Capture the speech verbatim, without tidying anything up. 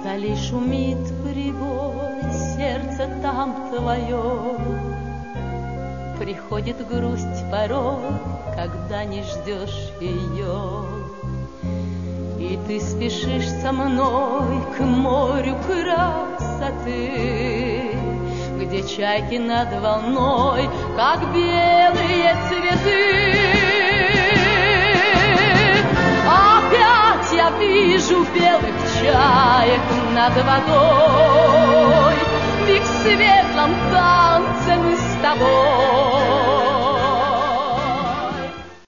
Вдали шумит прибой, сердце там твое. Приходит грусть порой, когда не ждешь ее. И ты спешишь со мной к морю красоты, где чайки над волной, как белые цветы. Опять я вижу белых чаек над водой, в их светлом танце мы с тобой.